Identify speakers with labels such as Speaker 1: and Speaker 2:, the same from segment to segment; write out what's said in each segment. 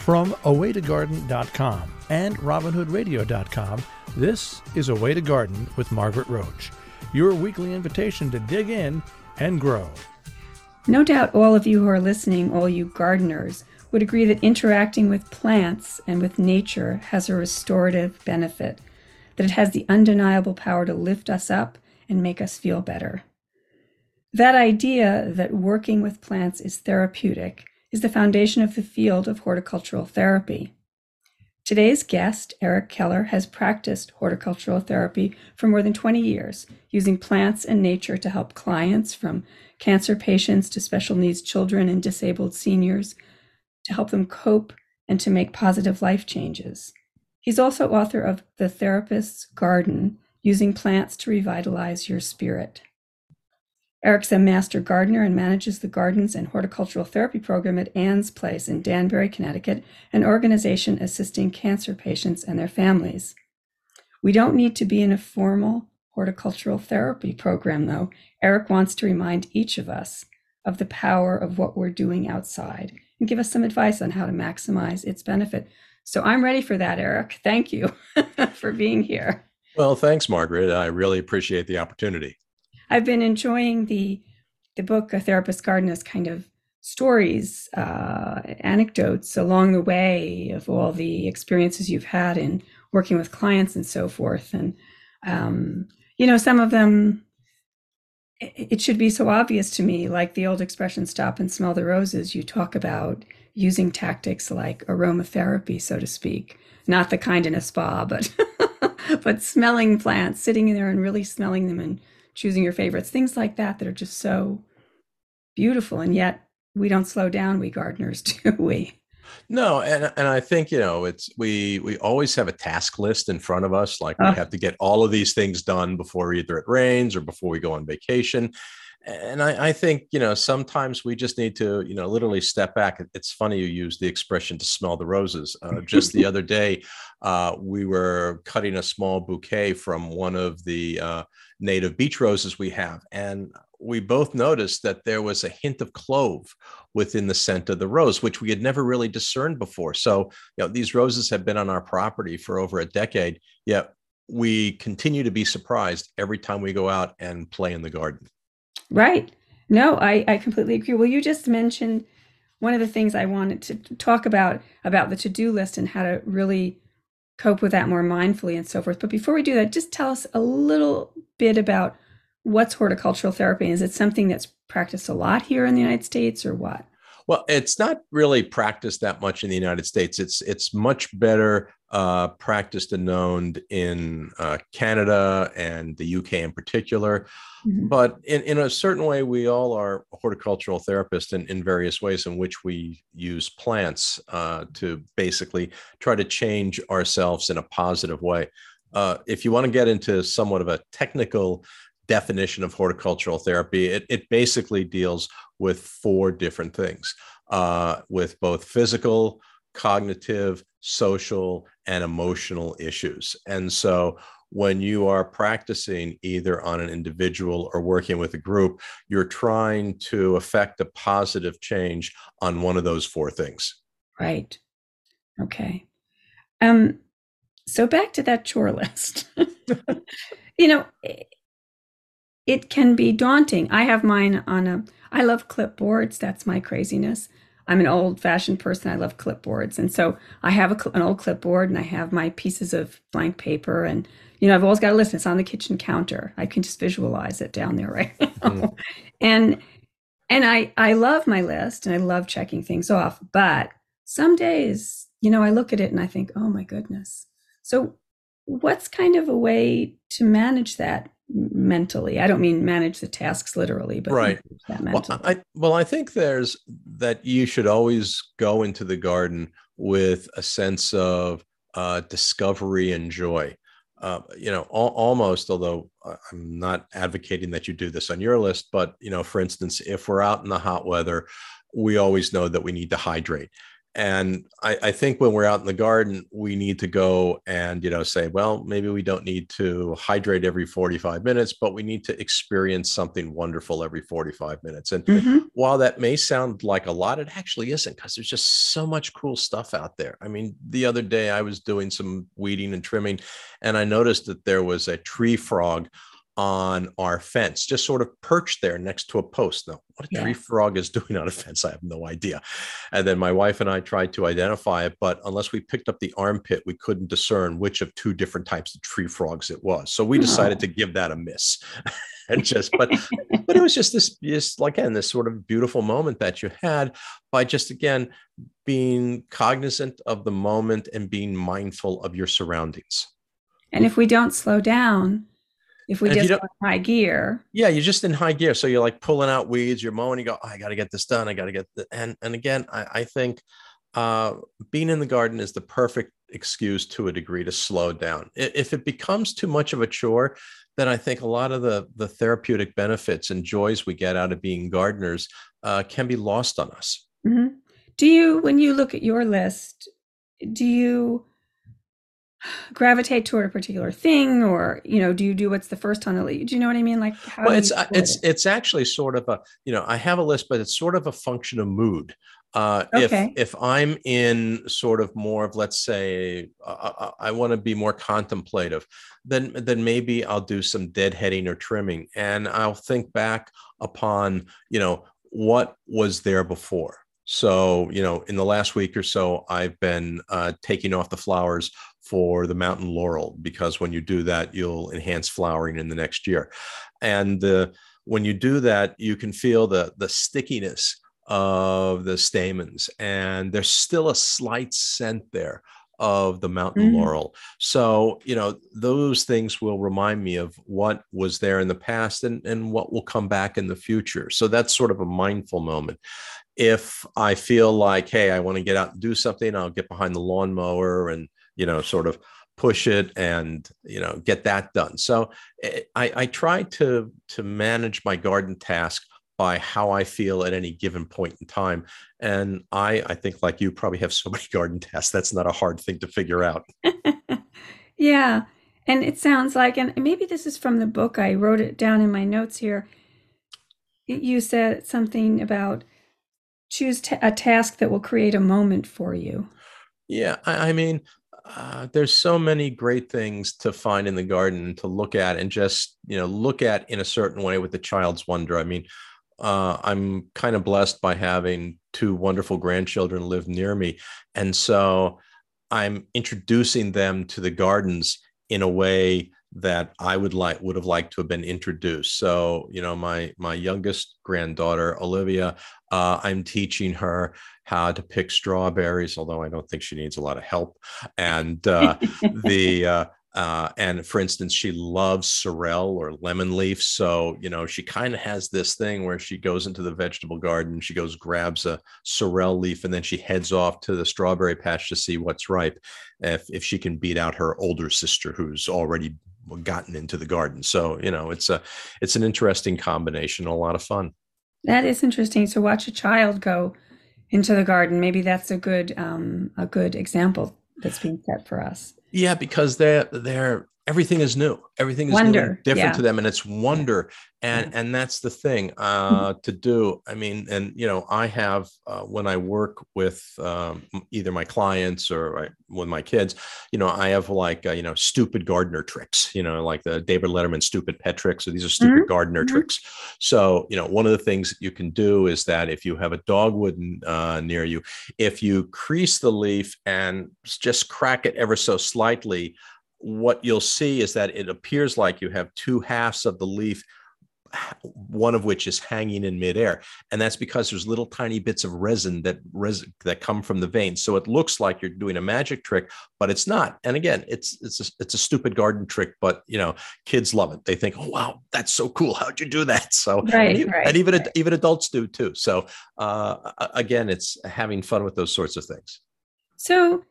Speaker 1: From awaytogarden.com and robinhoodradio.com, this is A Way to Garden with Margaret Roach, your weekly invitation to dig in and grow.
Speaker 2: No doubt all of you who are listening, all you gardeners, would agree that interacting with plants and with nature has a restorative benefit, that it has the undeniable power to lift us up and make us feel better. That idea that working with plants is therapeutic is the foundation of the field of horticultural therapy. Today's guest, Eric Keller, has practiced horticultural therapy for more than 20 years, using plants and nature to help clients from cancer patients to special needs children and disabled seniors, to help them cope and to make positive life changes. He's also author of The Therapist's Garden, Using Plants to Revitalize Your Spirit. Eric's a master gardener and manages the Gardens and Horticultural Therapy Program at Ann's Place in Danbury, Connecticut, an organization assisting cancer patients and their families. We don't need to be in a formal horticultural therapy program, though. Eric wants to remind each of us of the power of what we're doing outside and give us some advice on how to maximize its benefit. So I'm ready for that, Eric. Thank you for being here.
Speaker 3: Well, thanks, Margaret. I really appreciate the opportunity.
Speaker 2: I've been enjoying the book, A Therapist's Garden, as kind of stories, anecdotes along the way of all the experiences you've had in working with clients and so forth. And, some of them, it should be so obvious to me, like the old expression, stop and smell the roses. You talk about using tactics like aromatherapy, so to speak, not the kind in a spa, but but smelling plants, sitting in there and really smelling them and choosing your favorites, things like that are just so beautiful. And yet we don't slow down, we gardeners, do we?
Speaker 3: No, and I think, it's we always have a task list in front of us, like we have to get all of these things done before either it rains or before we go on vacation. And I think, sometimes we just need to, literally step back. It's funny you use the expression to smell the roses. Just the other day, we were cutting a small bouquet from one of the native beach roses we have. And we both noticed that there was a hint of clove within the scent of the rose, which we had never really discerned before. So, these roses have been on our property for over a decade, yet we continue to be surprised every time we go out and play in the garden.
Speaker 2: Right. No, I completely agree. Well, you just mentioned one of the things I wanted to talk about the to-do list and how to really cope with that more mindfully and so forth. But before we do that, just tell us a little bit about what's horticultural therapy. Is it something that's practiced a lot here in the United States or what?
Speaker 3: Well, it's not really practiced that much in the United States. It's much better practiced and known in Canada and the UK in particular. Mm-hmm. But in a certain way, we all are horticultural therapists in various ways in which we use plants to basically try to change ourselves in a positive way. If you want to get into somewhat of a technical definition of horticultural therapy, it basically deals with four different things, with both physical, cognitive, social, and emotional issues. And so when you are practicing either on an individual or working with a group, you're trying to affect a positive change on one of those four things.
Speaker 2: Right. Okay. So back to that chore list. It can be daunting. I have mine I love clipboards. That's my craziness. I'm an old-fashioned person. I love clipboards. And so I have an old clipboard and I have my pieces of blank paper. And, I've always got a list. It's on the kitchen counter. I can just visualize it down there right now. And I love my list and I love checking things off. But some days, I look at it and I think, oh my goodness. So what's kind of a way to manage that mentally? I don't mean manage the tasks literally, but
Speaker 3: right.
Speaker 2: That mentally.
Speaker 3: I think there's that you should always go into the garden with a sense of discovery and joy. Almost, although I'm not advocating that you do this on your list, but, for instance, if we're out in the hot weather, we always know that we need to hydrate. And I think when we're out in the garden, we need to go and, say, well, maybe we don't need to hydrate every 45 minutes, but we need to experience something wonderful every 45 minutes. And
Speaker 2: Mm-hmm.
Speaker 3: while that may sound like a lot, it actually isn't, because there's just so much cool stuff out there. I mean, the other day I was doing some weeding and trimming, and I noticed that there was a tree frog on our fence, just sort of perched there next to a post. Now, what a tree
Speaker 2: Yeah.
Speaker 3: frog is doing on a fence, I have no idea. And then my wife and I tried to identify it, but unless we picked up the armpit, we couldn't discern which of two different types of tree frogs it was. So we decided
Speaker 2: Oh.
Speaker 3: to give that a miss. And but it was just again, this sort of beautiful moment that you had by just, again, being cognizant of the moment and being mindful of your surroundings.
Speaker 2: And if we don't slow down, if we
Speaker 3: And if you
Speaker 2: just
Speaker 3: don't,
Speaker 2: go in high gear.
Speaker 3: yeah, you're just in high gear. So you're like pulling out weeds, you're mowing, you go, oh, I got to get this done. I got to get and again, I think uh, being in the garden is the perfect excuse to a degree to slow down. If it becomes too much of a chore, then I think a lot of the therapeutic benefits and joys we get out of being gardeners can be lost on us.
Speaker 2: Mhm. Do you, when you look at your list, do you gravitate toward a particular thing, or do you do what's the first on the list? Do you know what I mean? Like, how
Speaker 3: Well,
Speaker 2: do
Speaker 3: it's
Speaker 2: you sort it?
Speaker 3: it's actually sort of a, I have a list, but it's sort of a function of mood. If
Speaker 2: Okay.
Speaker 3: I'm in sort of more of, let's say, I want to be more contemplative, then maybe I'll do some deadheading or trimming, and I'll think back upon, what was there before. So, in the last week or so, I've been taking off the flowers for the mountain laurel, because when you do that, you'll enhance flowering in the next year. And when you do that, you can feel the stickiness of the stamens, and there's still a slight scent there of the mountain
Speaker 2: Mhm.
Speaker 3: laurel. So, those things will remind me of what was there in the past, and what will come back in the future. So that's sort of a mindful moment. If I feel like, hey, I want to get out and do something, I'll get behind the lawnmower and, sort of push it and, get that done. So I try to manage my garden task by how I feel at any given point in time. And I think, like you, probably have so many garden tasks. That's not a hard thing to figure out.
Speaker 2: Yeah. And it sounds like, and maybe this is from the book, I wrote it down in my notes here. You said something about choose a task that will create a moment for you.
Speaker 3: Yeah, I mean, there's so many great things to find in the garden and to look at, and just, look at in a certain way with the child's wonder. I mean, I'm kind of blessed by having two wonderful grandchildren live near me. And so I'm introducing them to the gardens in a way that I would have liked to have been introduced. So, my youngest granddaughter, Olivia, I'm teaching her how to pick strawberries, although I don't think she needs a lot of help. And the and for instance, she loves sorrel or lemon leaf. So, she kind of has this thing where she goes into the vegetable garden, she goes, grabs a sorrel leaf, and then she heads off to the strawberry patch to see what's ripe, if she can beat out her older sister who's already gotten into the garden. So, it's an interesting combination, a lot of fun.
Speaker 2: That is interesting. To watch a child go into the garden. Maybe that's a good example that's being set for us.
Speaker 3: Yeah, because they're everything is new. Everything is new and
Speaker 2: Wonder.
Speaker 3: different
Speaker 2: Yeah.
Speaker 3: to them, and it's
Speaker 2: Yeah.
Speaker 3: wonder.
Speaker 2: Yeah.
Speaker 3: And that's the thing to do. I mean, and I have when I work with either my clients or with my kids, I have like stupid gardener tricks. Like the David Letterman stupid pet tricks. So these are stupid
Speaker 2: Mhm.
Speaker 3: gardener
Speaker 2: Mhm.
Speaker 3: tricks. So one of the things that you can do is that if you have a dogwood near you, if you crease the leaf and just crack it ever so slightly, what you'll see is that it appears like you have two halves of the leaf, one of which is hanging in midair, and that's because there's little tiny bits of resin that come from the veins. So it looks like you're doing a magic trick, but it's not. And again, it's a stupid garden trick, but kids love it. They think, oh wow, that's so cool. How'd you do that? So
Speaker 2: Right.
Speaker 3: and
Speaker 2: Right.
Speaker 3: even adults do too. So again, it's having fun with those sorts of things.
Speaker 2: So,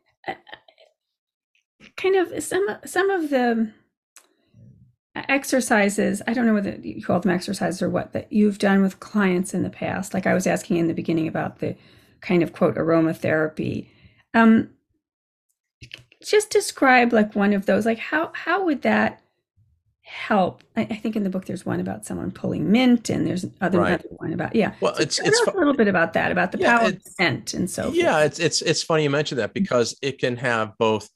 Speaker 2: kind of some of the exercises, I don't know whether you call them exercises or what, that you've done with clients in the past. Like I was asking in the beginning about the kind of quote aromatherapy. Just describe like one of those, like how would that help? I think in the book there's one about someone pulling mint, and there's another one about
Speaker 3: Well,
Speaker 2: So tell us a little bit about that, about the power of scent and so forth.
Speaker 3: It's funny you mentioned that, because it can have both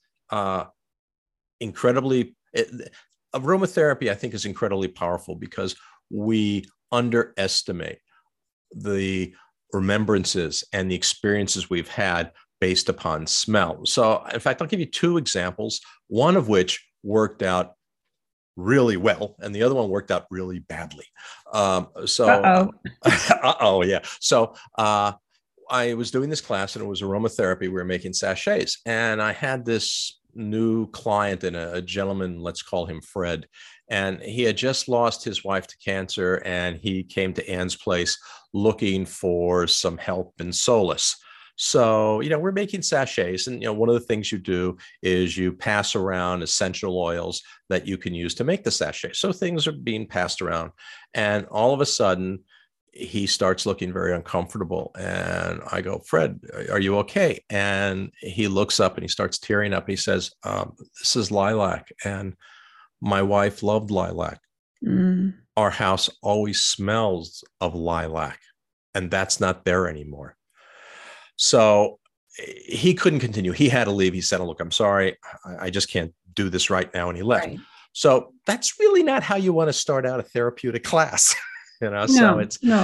Speaker 3: aromatherapy, I think, is incredibly powerful because we underestimate the remembrances and the experiences we've had based upon smell. So, in fact, I'll give you two examples, one of which worked out really well, and the other one worked out really badly. Yeah. So, I was doing this class, and it was aromatherapy. We were making sachets, and I had this new client, and a gentleman, let's call him Fred, and he had just lost his wife to cancer, and he came to Anne's place looking for some help and solace. So, we're making sachets, and, one of the things you do is you pass around essential oils that you can use to make the sachet. So things are being passed around, and all of a sudden he starts looking very uncomfortable. And I go, Fred, are you okay? And he looks up and he starts tearing up. He says, this is lilac, and my wife loved lilac. Our house always smells of lilac, and that's not there anymore. So he couldn't continue. He had to leave. He said, look, I'm sorry. I just can't do this right now. And he left. Right. So that's really not how you want to start out a therapeutic class. So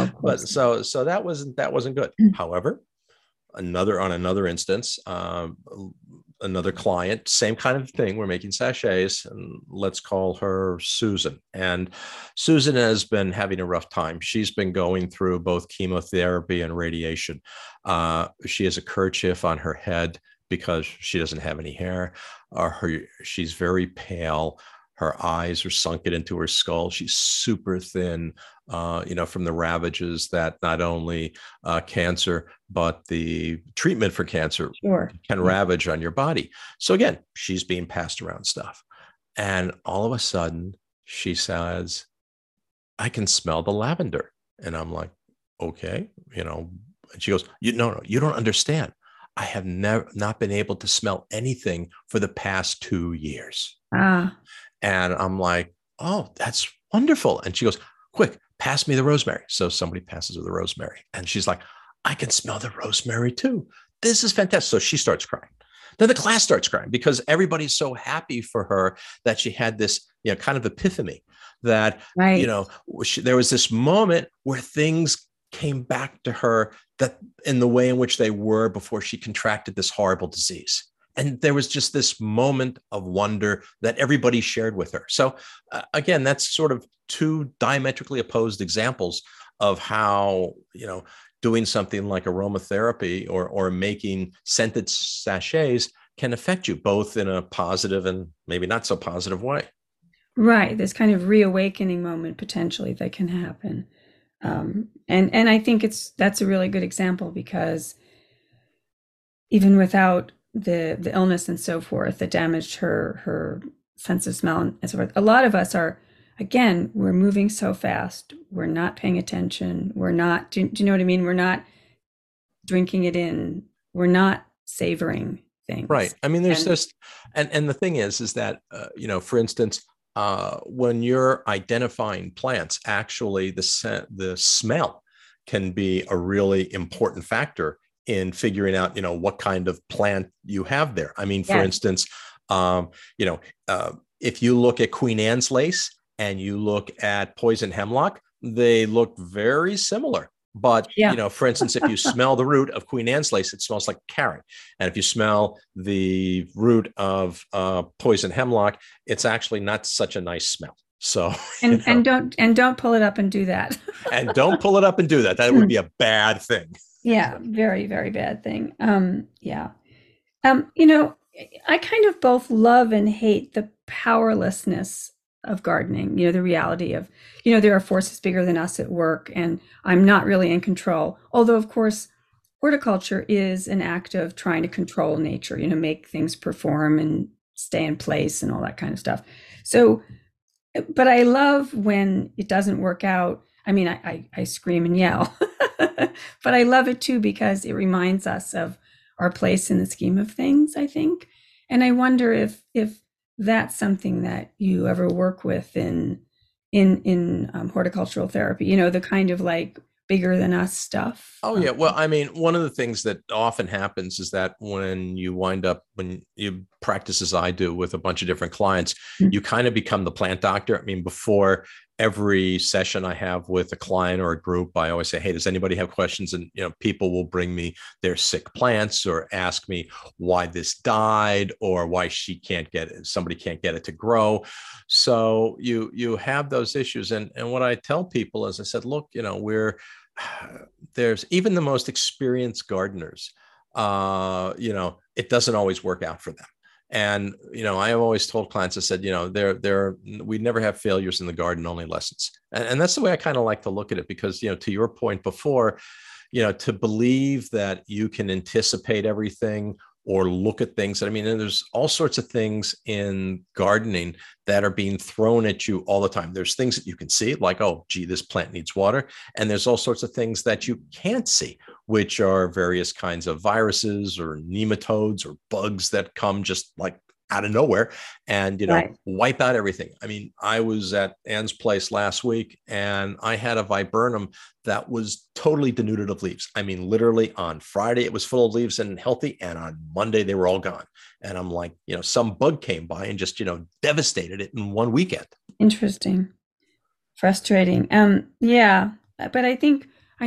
Speaker 3: that wasn't good. However, another instance, another client, same kind of thing. We're making sachets, and let's call her Susan. And Susan has been having a rough time. She's been going through both chemotherapy and radiation. She has a kerchief on her head because she doesn't have any hair. She's very pale. Her eyes are sunken into her skull. She's super thin, from the ravages that not only cancer, but the treatment for cancer can ravage on your body. So again, she's being passed around stuff. And all of a sudden she says, I can smell the lavender. And I'm like, okay, and she goes, no, you don't understand. I have not been able to smell anything for the past 2 years. And I'm like, oh, that's wonderful. And she goes, quick, pass me the rosemary. So somebody passes her the rosemary. And she's like, I can smell the rosemary too. This is fantastic. So she starts crying. Then the class starts crying because everybody's so happy for her that she had this, kind of epiphany that, there was this moment where things came back to her that in the way in which they were before she contracted this horrible disease. And there was just this moment of wonder that everybody shared with her. So again, that's sort of two diametrically opposed examples of how, doing something like aromatherapy or making scented sachets can affect you both in a positive and maybe not so positive way.
Speaker 2: Right. This kind of reawakening moment potentially that can happen. And I think that's a really good example because even without the illness and so forth that damaged her sense of smell and so forth. A lot of us are, again, we're moving so fast. We're not paying attention. We're not, do you know what I mean? We're not drinking it in. We're not savoring things.
Speaker 3: Right. I mean, there's just, and the thing is that, for instance, when you're identifying plants, actually the smell can be a really important factor in figuring out, what kind of plant you have there. I mean, for instance, if you look at Queen Anne's lace and you look at poison hemlock, they look very similar. But, for instance, if you smell the root of Queen Anne's lace, it smells like carrot. And if you smell the root of poison hemlock, it's actually not such a nice smell. So,
Speaker 2: and don't pull it up and do that.
Speaker 3: And don't pull it up and do that. That would be a bad thing.
Speaker 2: Yeah, very, very bad thing. I kind of both love and hate the powerlessness of gardening, the reality of, there are forces bigger than us at work and I'm not really in control. Although, of course, horticulture is an act of trying to control nature, make things perform and stay in place and all that kind of stuff. So, but I love when it doesn't work out. I mean, I scream and yell But I love it too because it reminds us of our place in the scheme of things, I think. And I wonder if that's something that you ever work with in horticultural therapy, the kind of like bigger than us stuff.
Speaker 3: Oh yeah. Well, I mean, one of the things that often happens is that when you practice as I do with a bunch of different clients, you kind of become the plant doctor. I mean, before every session I have with a client or a group, I always say, "Hey, does anybody have questions?" And people will bring me their sick plants or ask me why this died or why somebody can't get it to grow. So you have those issues, and what I tell people is, I said, look, there's even the most experienced gardeners, it doesn't always work out for them. And, I have always told clients, I said, we never have failures in the garden, only lessons. And that's the way I kind of like to look at it, because, to your point before, to believe that you can anticipate everything or look at things. I mean, and there's all sorts of things in gardening that are being thrown at you all the time. There's things that you can see, like, oh, gee, this plant needs water. And there's all sorts of things that you can't see, which are various kinds of viruses or nematodes or bugs that come just like out of nowhere and,
Speaker 2: Right.
Speaker 3: wipe out everything. I mean, I was at Ann's place last week and I had a viburnum that was totally denuded of leaves. I mean, literally on Friday, it was full of leaves and healthy. And on Monday, they were all gone. And I'm like, some bug came by and just, devastated it in one weekend.
Speaker 2: Interesting. Frustrating. Yeah, but I think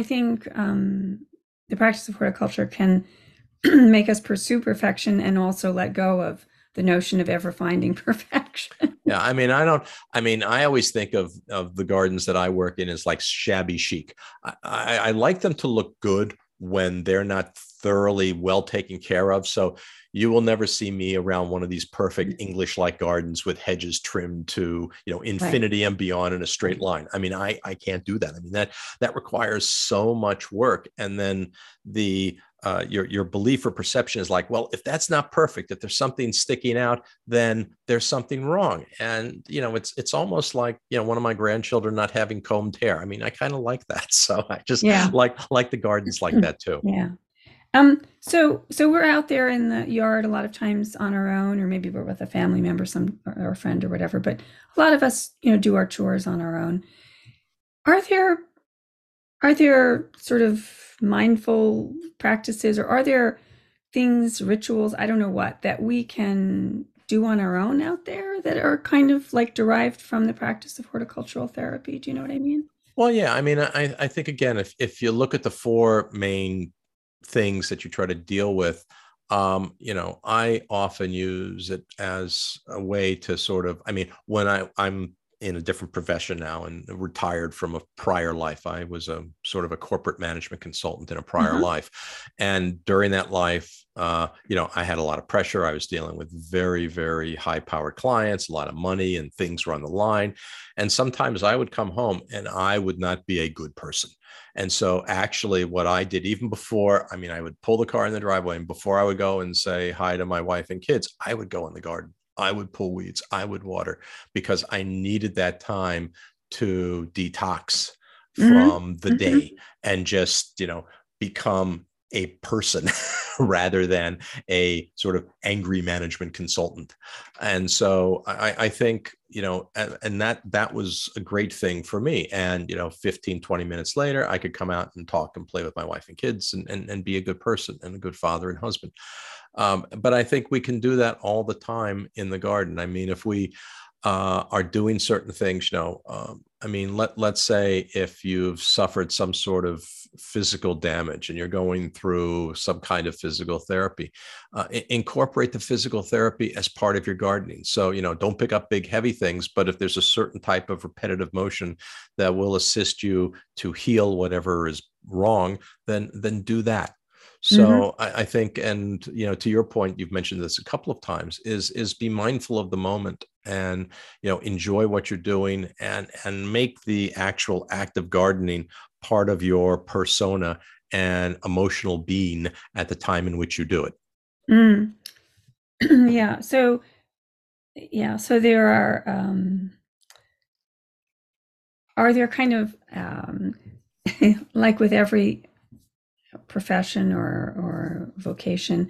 Speaker 2: the practice of horticulture can make us pursue perfection and also let go of the notion of ever finding perfection.
Speaker 3: Yeah, I mean, I always think of the gardens that I work in as like shabby chic. I like them to look good when they're not thoroughly well taken care of. So you will never see me around one of these perfect English-like gardens with hedges trimmed to, infinity and beyond in a straight line. I mean, I can't do that. I mean, that requires so much work. And then your belief or perception is like, well, if that's not perfect, if there's something sticking out, then there's something wrong. And it's almost like one of my grandchildren not having combed hair. I mean, I kind of like that, so I just like the gardens like that too.
Speaker 2: Yeah. So we're out there in the yard a lot of times on our own, or maybe we're with a family member, or a friend or whatever. But a lot of us, do our chores on our own. Are there sort of mindful practices, or are there things, rituals, I don't know what, that we can do on our own out there that are kind of like derived from the practice of horticultural therapy? Do you know what I mean?
Speaker 3: Well, yeah. I mean, I think, again, if you look at the four main things that you try to deal with, I often use it as a way to sort of, I mean, when I'm in a different profession now and retired from a prior life. I was a sort of a corporate management consultant in a prior life. And during that life, I had a lot of pressure. I was dealing with very, very high powered clients, a lot of money, and things were on the line. And sometimes I would come home and I would not be a good person. And so actually what I did, even before, I mean, I would pull the car in the driveway, and before I would go and say hi to my wife and kids, I would go in the garden. I would pull weeds, I would water, because I needed that time to detox from the day and just, become a person rather than a sort of angry management consultant. And so I think, and that was a great thing for me. And, 15, 20 minutes later, I could come out and talk and play with my wife and kids and be a good person and a good father and husband. But I think we can do that all the time in the garden. I mean, if we are doing certain things, I mean, let's say if you've suffered some sort of physical damage and you're going through some kind of physical therapy, incorporate the physical therapy as part of your gardening. So, don't pick up big, heavy things, but if there's a certain type of repetitive motion that will assist you to heal whatever is wrong, then do that. So I think, and to your point, you've mentioned this a couple of times, is be mindful of the moment and enjoy what you're doing and make the actual act of gardening part of your persona and emotional being at the time in which you do it.
Speaker 2: Yeah. So there are there kind of like with every profession or vocation,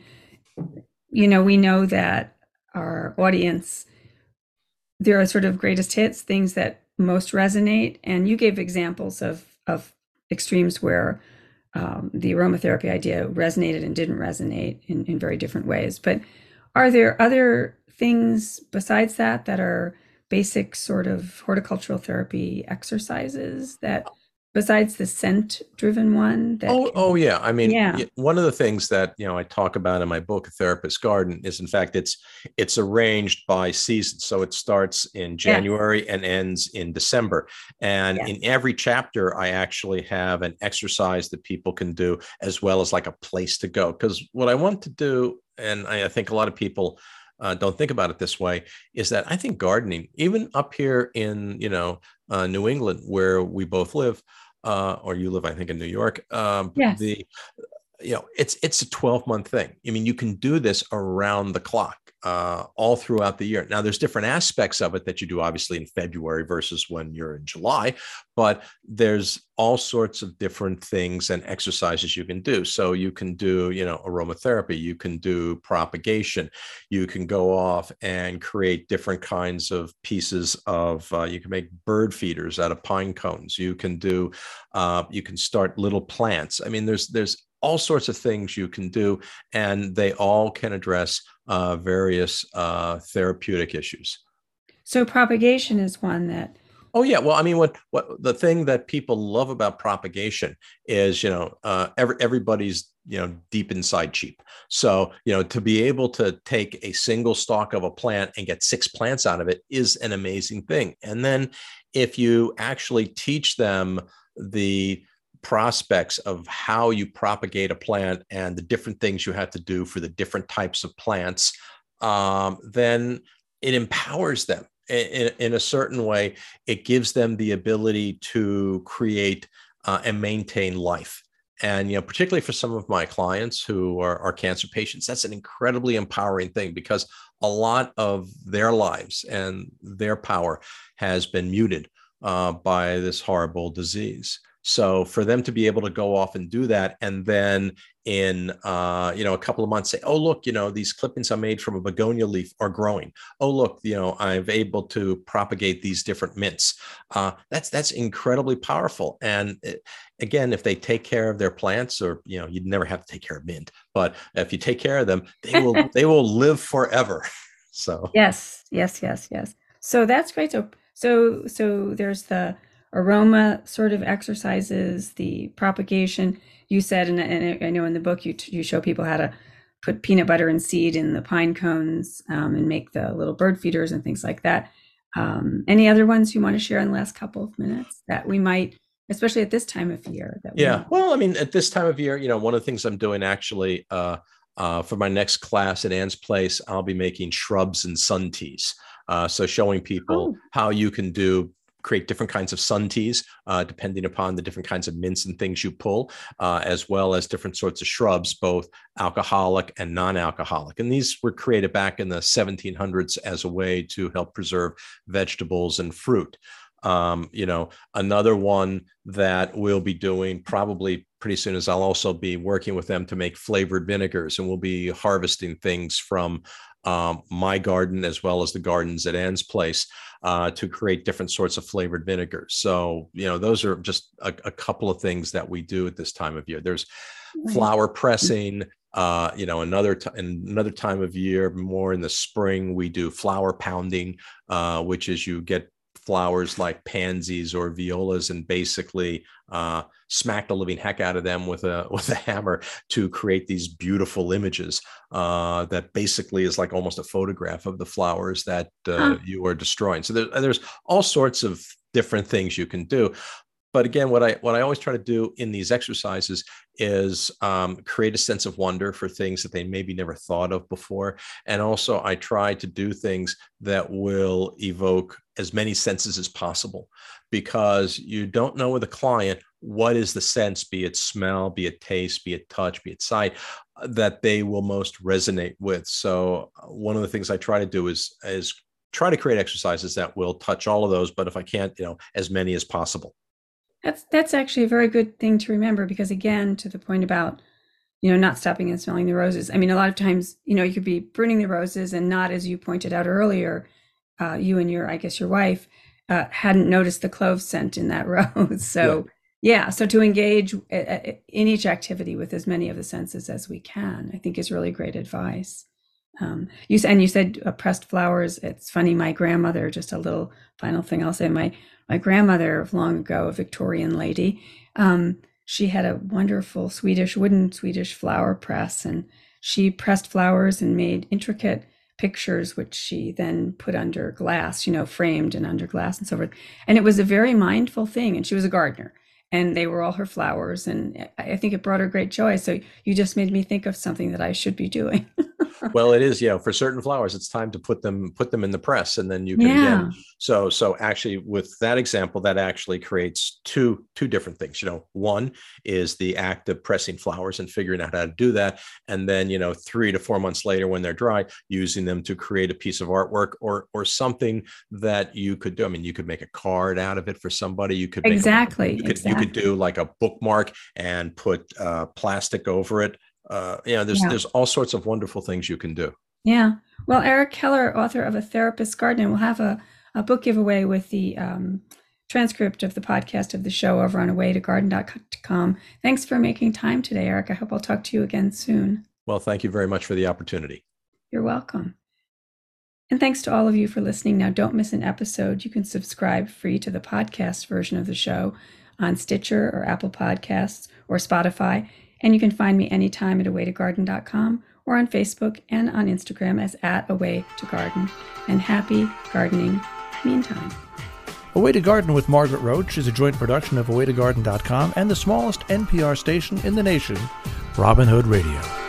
Speaker 2: we know that our audience, there are sort of greatest hits, things that most resonate. And you gave examples of extremes where the aromatherapy idea resonated and didn't resonate in very different ways. But are there other things besides that are basic sort of horticultural therapy exercises that, besides the scent driven one, that
Speaker 3: Oh yeah. I mean,
Speaker 2: yeah.
Speaker 3: one of the things that I talk about in my book, A Therapist's Garden, is in fact it's arranged by season. So it starts in
Speaker 2: Yeah.
Speaker 3: January and ends in December. And
Speaker 2: Yeah.
Speaker 3: in every chapter, I actually have an exercise that people can do, as well as like a place to go. Because what I want to do, and I think a lot of people don't think about it this way, is that I think gardening, even up here in New England, where we both live, or you live, I think, in New York.
Speaker 2: Yes.
Speaker 3: It's a 12-month thing. I mean, you can do this around the clock, all throughout the year. Now, there's different aspects of it that you do, obviously, in February versus when you're in July, but there's all sorts of different things and exercises you can do. So you can do, aromatherapy, you can do propagation, you can go off and create different kinds of pieces of, you can make bird feeders out of pine cones. You can do, you can start little plants. I mean, there's all sorts of things you can do, and they all can address various therapeutic issues.
Speaker 2: So propagation is one that.
Speaker 3: Oh yeah, well, I mean, what the thing that people love about propagation is, everybody's deep inside cheap. So to be able to take a single stalk of a plant and get 6 plants out of it is an amazing thing. And then if you actually teach them the prospects of how you propagate a plant and the different things you have to do for the different types of plants, then it empowers them in a certain way. It gives them the ability to create and maintain life. And particularly for some of my clients who are cancer patients, that's an incredibly empowering thing, because a lot of their lives and their power has been muted by this horrible disease. So for them to be able to go off and do that, and then in a couple of months say, oh look, these clippings I made from a begonia leaf are growing. Oh look, I'm able to propagate these different mints. That's incredibly powerful. And again, if they take care of their plants, or you'd never have to take care of mint, but if you take care of them, they will live forever. So
Speaker 2: Yes. So that's great. So there's the aroma sort of exercises, the propagation. You said, and I know in the book you show people how to put peanut butter and seed in the pine cones, and make the little bird feeders and things like that. Any other ones you want to share in the last couple of minutes that we might, especially at this time of year?
Speaker 3: Yeah, well, I mean, at this time of year, one of the things I'm doing actually, for my next class at Ann's Place, I'll be making shrubs and sun teas. So showing people how you can create different kinds of sun teas, depending upon the different kinds of mints and things you pull, as well as different sorts of shrubs, both alcoholic and non-alcoholic. And these were created back in the 1700s as a way to help preserve vegetables and fruit. Another one that we'll be doing probably pretty soon is I'll also be working with them to make flavored vinegars, and we'll be harvesting things from my garden as well as the gardens at Ann's Place, to create different sorts of flavored vinegars. So, those are just a couple of things that we do at this time of year. There's flower pressing. Another time of year, more in the spring, we do flower pounding, which is you get flowers like pansies or violas and basically smack the living heck out of them with a hammer to create these beautiful images that basically is like almost a photograph of the flowers that you are destroying. So there's all sorts of different things you can do. But again, what I always try to do in these exercises is create a sense of wonder for things that they maybe never thought of before. And also I try to do things that will evoke as many senses as possible, because you don't know with a client what is the sense, be it smell, be it taste, be it touch, be it sight, that they will most resonate with. So one of the things I try to do is try to create exercises that will touch all of those, but if I can't, as many as possible.
Speaker 2: That's actually a very good thing to remember, because again, to the point about, not stopping and smelling the roses. I mean, a lot of times, you could be pruning the roses and not, as you pointed out earlier, you and your wife hadn't noticed the clove scent in that rose. So so to engage in each activity with as many of the senses as we can, I think is really great advice. You said pressed flowers. It's funny, my grandmother, just a little final thing I'll say, my grandmother of long ago, a Victorian lady, she had a wonderful wooden Swedish flower press, and she pressed flowers and made intricate pictures, which she then put under glass, framed and under glass and so forth. And it was a very mindful thing. And she was a gardener, and they were all her flowers. And I think it brought her great joy. So you just made me think of something that I should be doing.
Speaker 3: Well, it is, for certain flowers, it's time to put them in the press, and then you can again. So actually, with that example, that actually creates two different things. One is the act of pressing flowers and figuring out how to do that, and then 3 to 4 months later, when they're dry, using them to create a piece of artwork or something that you could do. I mean, you could make a card out of it for somebody. You could make you could do like a bookmark and put plastic over it. There's all sorts of wonderful things you can do.
Speaker 2: Yeah. Well, Eric Keller, author of A Therapist's Garden, will have a book giveaway with the transcript of the podcast of the show over on awaytogarden.com. Thanks for making time today, Eric. I hope I'll talk to you again soon.
Speaker 3: Well, thank you very much for the opportunity.
Speaker 2: You're welcome. And thanks to all of you for listening. Now, don't miss an episode. You can subscribe free to the podcast version of the show on Stitcher or Apple Podcasts or Spotify. And you can find me anytime at awaytogarden.com or on Facebook and on Instagram as @awaytogarden. And happy gardening meantime.
Speaker 1: A Way to Garden with Margaret Roach is a joint production of awaytogarden.com and the smallest NPR station in the nation, Robin Hood Radio.